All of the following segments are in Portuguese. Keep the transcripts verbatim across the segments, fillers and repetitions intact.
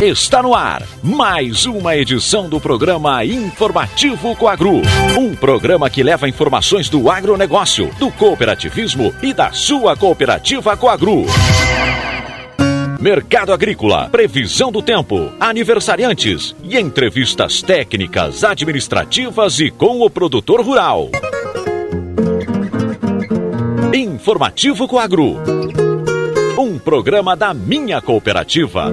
Está no ar mais uma edição do programa Informativo Coagro. Um programa que leva informações do agronegócio, do cooperativismo e da sua cooperativa Coagro. Mercado agrícola, previsão do tempo, aniversariantes e entrevistas técnicas, administrativas e com o produtor rural. Informativo Coagro. Um programa da minha cooperativa.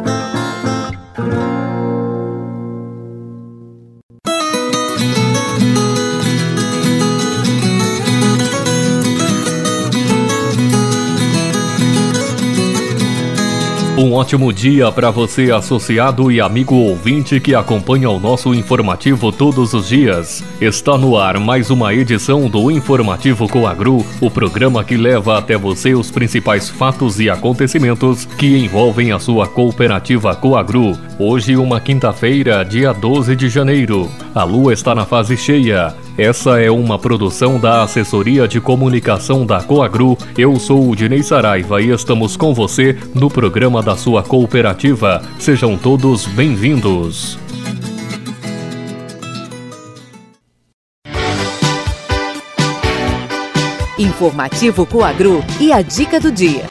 Um ótimo dia para você, associado e amigo ouvinte que acompanha o nosso informativo todos os dias. Está no ar mais uma edição do Informativo Coagro, o programa que leva até você os principais fatos e acontecimentos que envolvem a sua cooperativa Coagro. Hoje, uma quinta-feira, dia doze de janeiro. A lua está na fase cheia. Essa é uma produção da Assessoria de Comunicação da Coagro. Eu sou o Dinei Saraiva e estamos com você no programa da sua cooperativa. Sejam todos bem-vindos. Informativo Coagro e a dica do dia.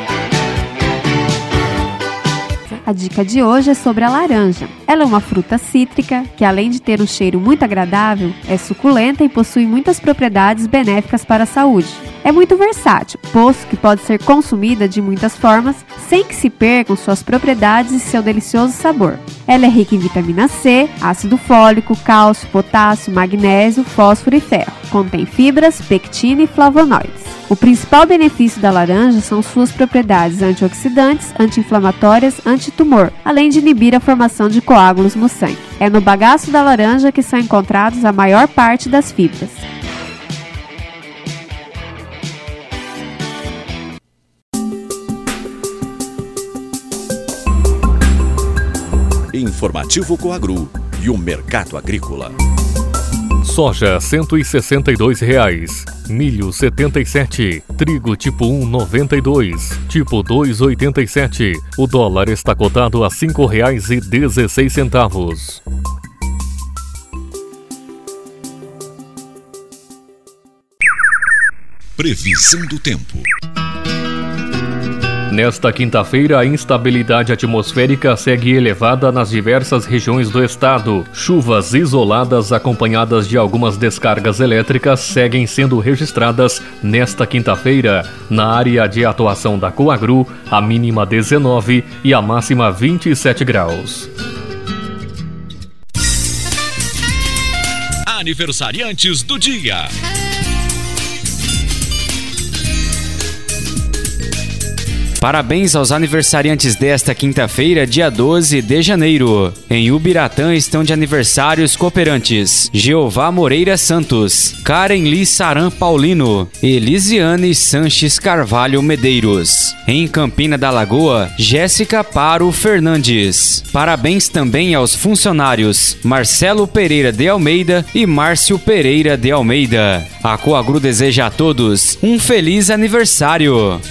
A dica de hoje é sobre a laranja. Ela é uma fruta cítrica que, além de ter um cheiro muito agradável, é suculenta e possui muitas propriedades benéficas para a saúde. É muito versátil, posto que pode ser consumida de muitas formas, sem que se percam suas propriedades e seu delicioso sabor. Ela é rica em vitamina C, ácido fólico, cálcio, potássio, magnésio, fósforo e ferro. Contém fibras, pectina e flavonoides. O principal benefício da laranja são suas propriedades antioxidantes, anti-inflamatórias, antitumor, além de inibir a formação de coágulos no sangue. É no bagaço da laranja que são encontrados a maior parte das fibras. Informativo Coagro e o mercado agrícola. Soja cento e sessenta e dois reais, milho setenta e sete, trigo tipo um noventa e dois, tipo dois oitenta e sete. O dólar está cotado a cinco reais e dezesseis centavos. Previsão do tempo. Nesta quinta-feira, a instabilidade atmosférica segue elevada nas diversas regiões do estado. Chuvas isoladas acompanhadas de algumas descargas elétricas seguem sendo registradas nesta quinta-feira. Na área de atuação da Coagro, a mínima dezenove e a máxima vinte e sete graus. Aniversariantes do dia. Parabéns aos aniversariantes desta quinta-feira, dia doze de janeiro. Em Ubiratã estão de aniversários cooperantes Jeová Moreira Santos, Karen Lee Saran Paulino, Elisiane Sanches Carvalho Medeiros. Em Campina da Lagoa, Jéssica Paro Fernandes. Parabéns também aos funcionários Marcelo Pereira de Almeida e Márcio Pereira de Almeida. A Coagro deseja a todos um feliz aniversário.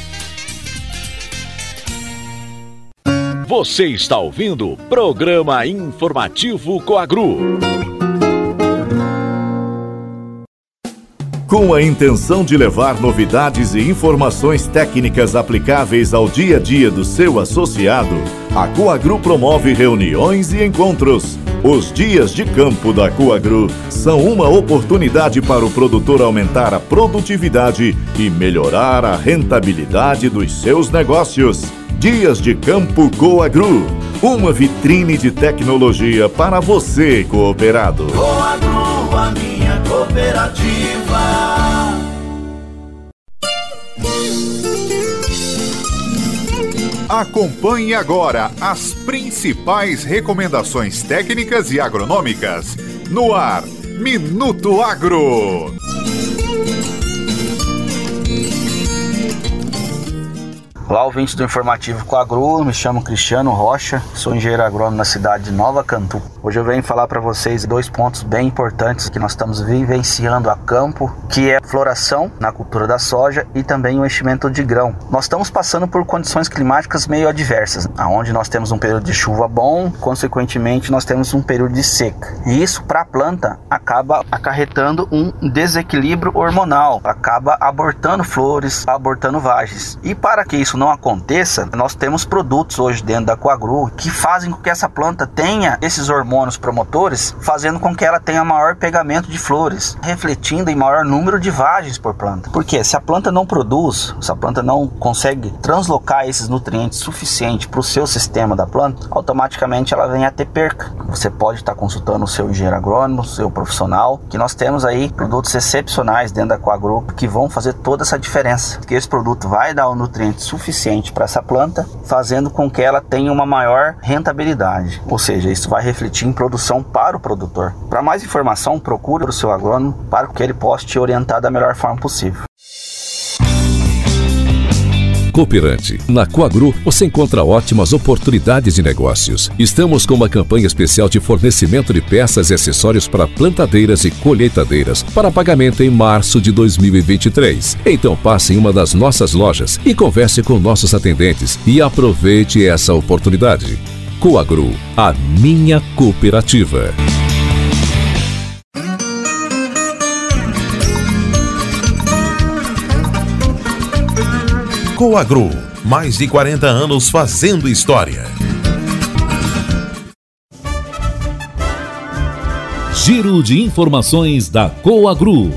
Você está ouvindo o programa Informativo Coagro. Com a intenção de levar novidades e informações técnicas aplicáveis ao dia a dia do seu associado, a Coagro promove reuniões e encontros. Os dias de campo da Coagro são uma oportunidade para o produtor aumentar a produtividade e melhorar a rentabilidade dos seus negócios. Dias de Campo Coagro, uma vitrine de tecnologia para você, cooperado. Coagro, a minha cooperativa. Acompanhe agora as principais recomendações técnicas e agronômicas no ar, Minuto Agro. Olá, ouvintes do Informativo Coagro, me chamo Cristiano Rocha, sou engenheiro agrônomo na cidade de Nova Cantu. Hoje eu venho falar para vocês dois pontos bem importantes que nós estamos vivenciando a campo, que é a floração na cultura da soja e também o enchimento de grão. Nós estamos passando por condições climáticas meio adversas, onde nós temos um período de chuva bom, consequentemente nós temos um período de seca. E isso para a planta acaba acarretando um desequilíbrio hormonal, acaba abortando flores, abortando vagens. E para que isso não aconteça, nós temos produtos hoje dentro da Coagro que fazem com que essa planta tenha esses hormônios promotores, fazendo com que ela tenha maior pegamento de flores, refletindo em maior número de vagens por planta. Porque se a planta não produz, se a planta não consegue translocar esses nutrientes suficientes para o seu sistema da planta, automaticamente ela vem a ter perca. Você pode estar consultando o seu engenheiro agrônomo, o seu profissional, que nós temos aí produtos excepcionais dentro da Coagro que vão fazer toda essa diferença. Que esse produto vai dar um nutriente suficiente para essa planta, fazendo com que ela tenha uma maior rentabilidade. Ou seja, isso vai refletir em produção para o produtor. Para mais informação, procure o seu agrônomo para que ele possa te orientar da melhor forma possível. Cooperante. Na Coagro você encontra ótimas oportunidades de negócios. Estamos com uma campanha especial de fornecimento de peças e acessórios para plantadeiras e colheitadeiras para pagamento em março de dois mil e vinte e três. Então passe em uma das nossas lojas e converse com nossos atendentes e aproveite essa oportunidade. Coagro, a minha cooperativa. Coagro, mais de quarenta anos fazendo história. Giro de informações da Coagro.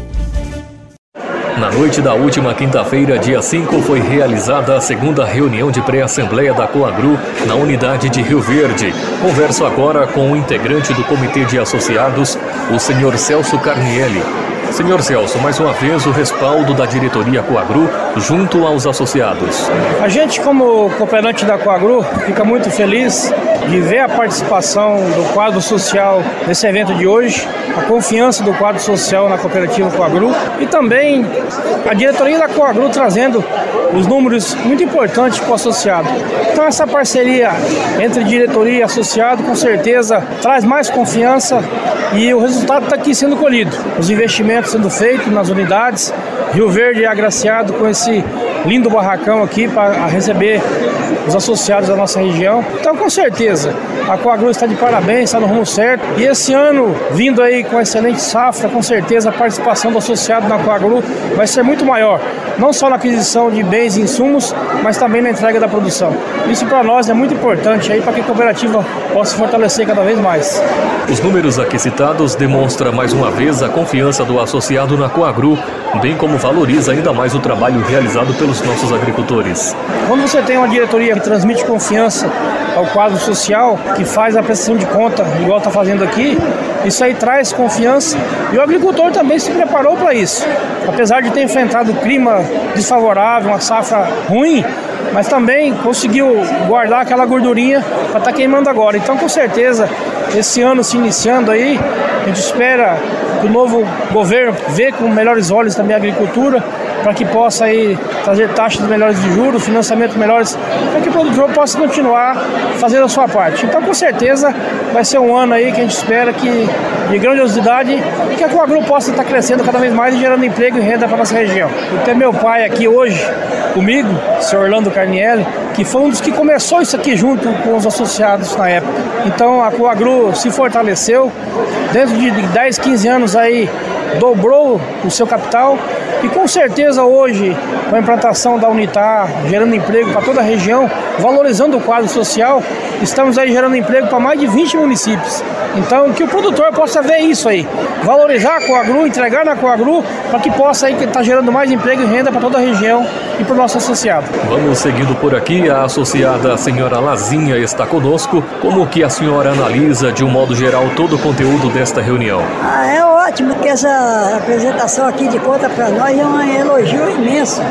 Na noite da última quinta-feira, dia cinco, foi realizada a segunda reunião de pré-assembleia da Coagro na unidade de Rio Verde. Converso agora com o integrante do Comitê de Associados, o senhor Celso Carnielli. Senhor Celso, mais uma vez o respaldo da diretoria Coagro junto aos associados. A gente, como cooperante da Coagro, fica muito feliz de ver a participação do quadro social nesse evento de hoje, a confiança do quadro social na cooperativa Coagro e também a diretoria da Coagro trazendo os números muito importantes para o associado. Então essa parceria entre diretoria e associado com certeza traz mais confiança e o resultado está aqui sendo colhido. Os investimentos sendo feitos nas unidades, Rio Verde é agraciado com esse lindo barracão aqui para receber os associados da nossa região. Então, com certeza, a Coagro está de parabéns, está no rumo certo. E esse ano, vindo aí com a excelente safra, com certeza a participação do associado na Coagro vai ser muito maior. Não só na aquisição de bens e insumos, mas também na entrega da produção. Isso para nós é muito importante aí para que a cooperativa possa se fortalecer cada vez mais. Os números aqui citados demonstram mais uma vez a confiança do associado na Coagro, bem como valoriza ainda mais o trabalho realizado pelos nossos agricultores. Quando você tem uma diretoria que transmite confiança ao quadro social, que faz a prestação de conta, igual está fazendo aqui, isso aí traz confiança e o agricultor também se preparou para isso. Apesar de ter enfrentado o clima desfavorável, uma safra ruim, mas também conseguiu guardar aquela gordurinha para estar queimando agora. Então, com certeza, esse ano se iniciando aí, a gente espera que o novo governo vê com melhores olhos também a agricultura, para que possa aí trazer taxas melhores de juros, financiamentos melhores, para que o produtor possa continuar fazendo a sua parte. Então, com certeza, vai ser um ano aí que a gente espera que de grandiosidade e que a Coagro possa estar crescendo cada vez mais e gerando emprego e renda para a nossa região. Eu tenho meu pai aqui hoje comigo, o senhor Orlando Carnielli, que foi um dos que começou isso aqui junto com os associados na época. Então, a Coagro se fortaleceu, dentro de dez, quinze anos aí, dobrou o seu capital e com certeza hoje, com a implantação da Unitar, gerando emprego para toda a região, valorizando o quadro social, estamos aí gerando emprego para mais de vinte municípios. Então, que o produtor possa ver isso aí, valorizar a Coagro, entregar na Coagro, para que possa aí estar gerando mais emprego e renda para toda a região e para o nosso associado. Vamos seguindo por aqui, a associada a senhora Lazinha está conosco. Como que a senhora analisa, de um modo geral, todo o conteúdo desta reunião? Ah, é ótimo, porque essa apresentação aqui de conta para nós é um elogio imenso.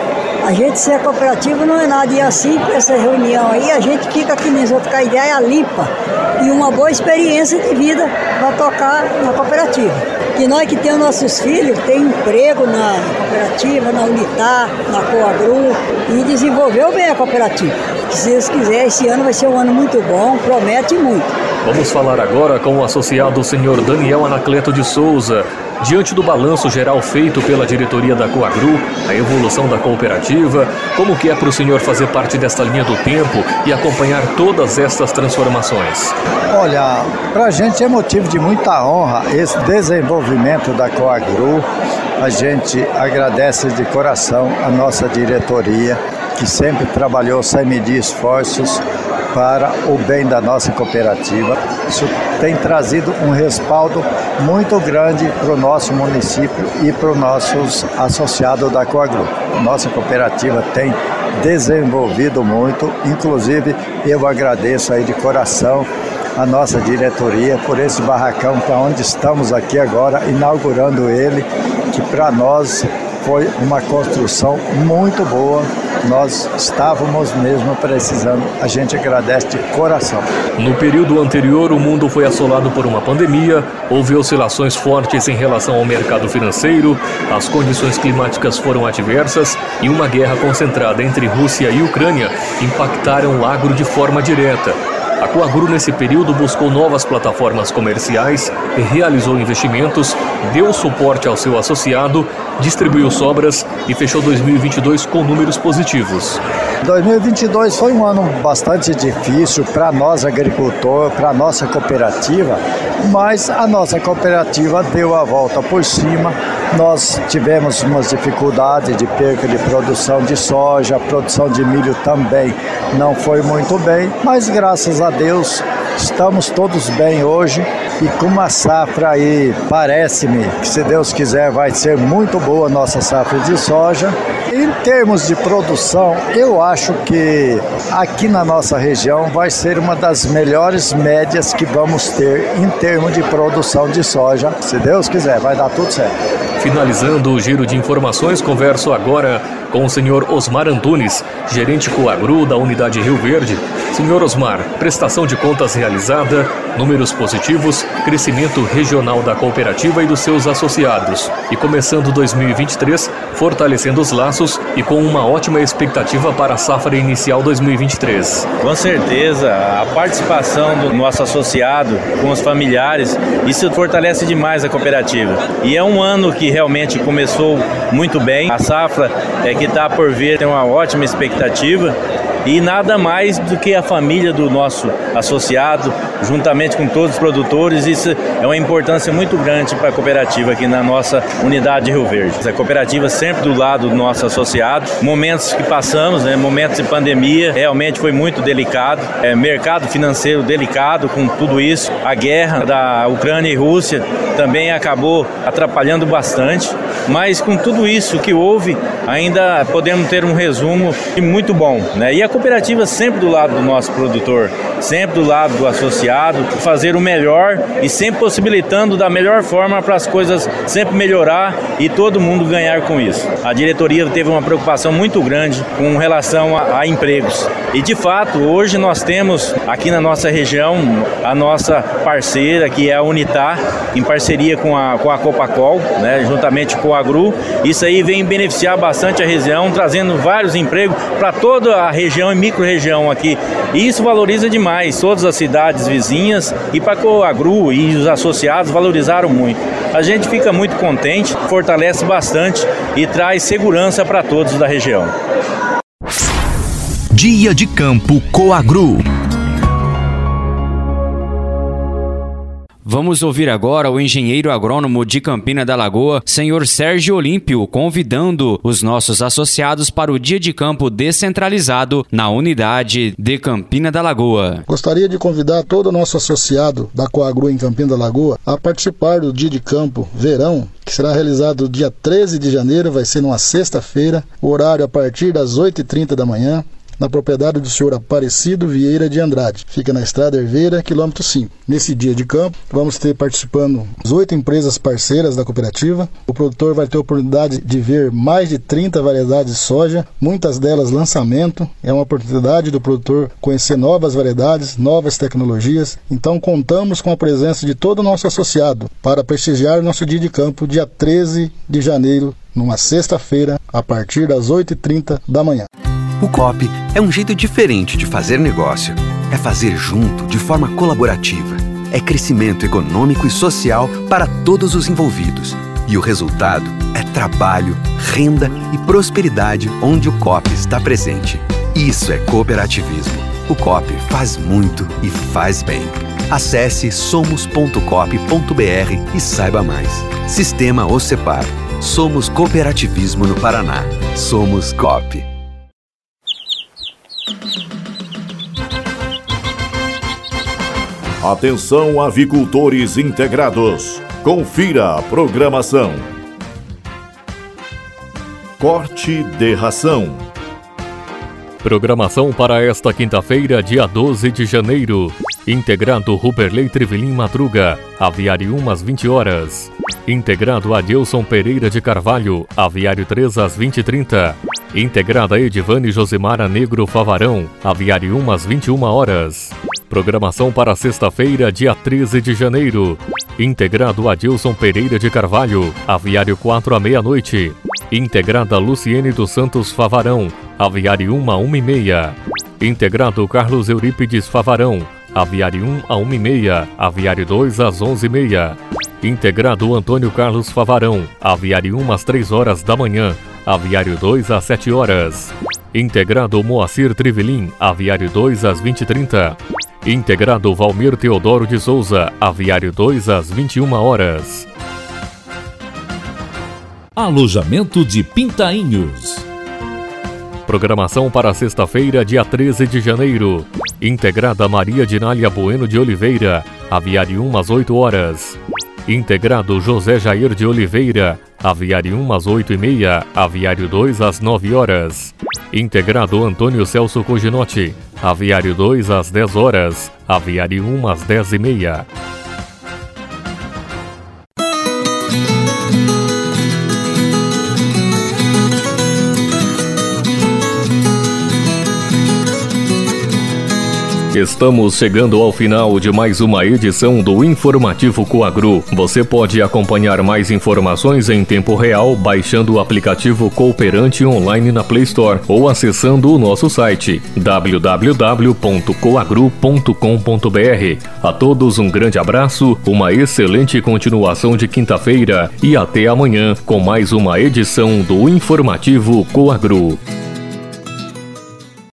A gente ser cooperativa não é nada, e assim com essa reunião aí a gente fica aqui nos outros com a ideia limpa e uma boa experiência de vida para tocar na cooperativa. Que nós que temos nossos filhos, tem emprego na cooperativa, na Unitar, na Coagro e desenvolveu bem a cooperativa. que se Deus quiser, esse ano vai ser um ano muito bom, promete muito. Vamos falar agora com o associado senhor Daniel Anacleto de Souza. Diante do balanço geral feito pela diretoria da Coagru, a evolução da cooperativa, como que é para o senhor fazer parte desta linha do tempo e acompanhar todas estas transformações? Olha, para a gente é motivo de muita honra esse desenvolvimento da Coagru. A gente agradece de coração a nossa diretoria, que sempre trabalhou sem medir esforços para o bem da nossa cooperativa. Isso tem trazido um respaldo muito grande para o nosso município e para os nossos associados da Coagru. Nossa cooperativa tem desenvolvido muito, inclusive eu agradeço aí de coração a nossa diretoria por esse barracão para onde estamos aqui agora, inaugurando ele, que para nós foi uma construção muito boa. Nós estávamos mesmo precisando. A gente agradece de coração. No período anterior, o mundo foi assolado por uma pandemia, houve oscilações fortes em relação ao mercado financeiro, as condições climáticas foram adversas e uma guerra concentrada entre Rússia e Ucrânia impactaram o agro de forma direta. A Coagru, nesse período, buscou novas plataformas comerciais, realizou investimentos, deu suporte ao seu associado, distribuiu sobras e fechou dois mil e vinte e dois com números positivos. dois mil e vinte e dois foi um ano bastante difícil para nós agricultores, para a nossa cooperativa, mas a nossa cooperativa deu a volta por cima. Nós tivemos umas dificuldades de perca de produção de soja, a produção de milho também não foi muito bem, mas graças a Deus estamos todos bem hoje e com uma safra aí, parece-me que se Deus quiser vai ser muito boa a nossa safra de soja. Em termos de produção, eu acho que aqui na nossa região vai ser uma das melhores médias que vamos ter em termos de produção de soja. Se Deus quiser, vai dar tudo certo. Finalizando o giro de informações, converso agora com o senhor Osmar Antunes, gerente Coagru da unidade Rio Verde. Senhor Osmar, prestação de contas realizada, números positivos, crescimento regional da cooperativa e dos seus associados. E começando dois mil e vinte e três, fortalecendo os laços e com uma ótima expectativa para a safra inicial dois mil e vinte e três. Com certeza, a participação do nosso associado com os familiares, isso fortalece demais a cooperativa. E é um ano que realmente começou muito bem. A safra é que está por vir, tem uma ótima expectativa. E nada mais do que a família do nosso associado, juntamente com todos os produtores, isso é uma importância muito grande para a cooperativa aqui na nossa unidade de Rio Verde. A cooperativa sempre do lado do nosso associado. Momentos que passamos, né, momentos de pandemia, realmente foi muito delicado. É, mercado financeiro delicado com tudo isso. A guerra da Ucrânia e Rússia também acabou atrapalhando bastante. Mas com tudo isso que houve, ainda podemos ter um resumo muito bom, né? E a cooperativa sempre do lado do nosso produtor, sempre do lado do associado, fazer o melhor e sempre possibilitando da melhor forma para as coisas sempre melhorar e todo mundo ganhar com isso. A diretoria teve uma preocupação muito grande com relação a, a empregos. E de fato, hoje nós temos aqui na nossa região a nossa parceira, que é a Unitar, em parceria com a, com a Copacol, né, juntamente com a Agru. Isso aí vem beneficiar bastante a região, trazendo vários empregos para toda a região e micro-região aqui. E isso valoriza demais todas as cidades vizinhas e para a Agru e os associados valorizaram muito. A gente fica muito contente, fortalece bastante e traz segurança para todos da região. Dia de Campo Coagru. Vamos ouvir agora o engenheiro agrônomo de Campina da Lagoa, senhor Sérgio Olímpio, convidando os nossos associados para o dia de campo descentralizado na unidade de Campina da Lagoa. Gostaria de convidar todo o nosso associado da Coagru em Campina da Lagoa a participar do dia de campo verão, que será realizado dia treze de janeiro, vai ser numa sexta-feira, horário a partir das oito e trinta da manhã. Na propriedade do senhor Aparecido Vieira de Andrade. Fica na Estrada Herveira, quilômetro cinco. Nesse dia de campo, vamos ter participando as oito empresas parceiras da cooperativa. O produtor vai ter a oportunidade de ver mais de trinta variedades de soja, muitas delas lançamento. É uma oportunidade do produtor conhecer novas variedades, novas tecnologias. Então, contamos com a presença de todo o nosso associado para prestigiar o nosso dia de campo, dia treze de janeiro, numa sexta-feira, a partir das oito e trinta da manhã. O C O P é um jeito diferente de fazer negócio. É fazer junto, de forma colaborativa. É crescimento econômico e social para todos os envolvidos. E o resultado é trabalho, renda e prosperidade onde o C O P está presente. Isso é cooperativismo. O C O P faz muito e faz bem. Acesse somos ponto coop ponto br e saiba mais. Sistema OCEPAR. Somos cooperativismo no Paraná. Somos C O P. Atenção, avicultores integrados. Confira a programação. Corte de ração. Programação para esta quinta-feira, dia doze de janeiro. Integrado Ruberley Trivelin Madruga, aviário um às vinte horas. Integrado Adilson Pereira de Carvalho, aviário três às vinte e trinta. Integrada Edivane Josimara Negro Favarão, aviário um às vinte e uma horas. Programação para sexta-feira, dia treze de janeiro. Integrado Adilson Pereira de Carvalho, aviário quatro à meia-noite. Integrada Luciene dos Santos Favarão, aviário um a uma e meia. Integrado Carlos Eurípides Favarão, aviário um a uma e meia, aviário dois às onze e meia. Integrado Antônio Carlos Favarão, aviário um às três horas da manhã, aviário dois às sete horas. Integrado Moacir Trivelin, aviário dois às vinte e trinta. Integrado Valmir Teodoro de Souza, aviário dois às vinte e uma horas. Alojamento de Pintainhos. Programação para sexta-feira, dia treze de janeiro. Integrada Maria Dinália Bueno de Oliveira, aviário um às oito horas. Integrado José Jair de Oliveira, aviário um às oito e meia, aviário dois às nove horas. Integrado Antônio Celso Coginotti, aviário dois às dez horas, aviário um às dez e meia. Estamos chegando ao final de mais uma edição do Informativo Coagro. Você pode acompanhar mais informações em tempo real baixando o aplicativo Cooperante online na Play Store ou acessando o nosso site w w w ponto coagru ponto com ponto b r. A todos um grande abraço, uma excelente continuação de quinta-feira e até amanhã com mais uma edição do Informativo Coagro.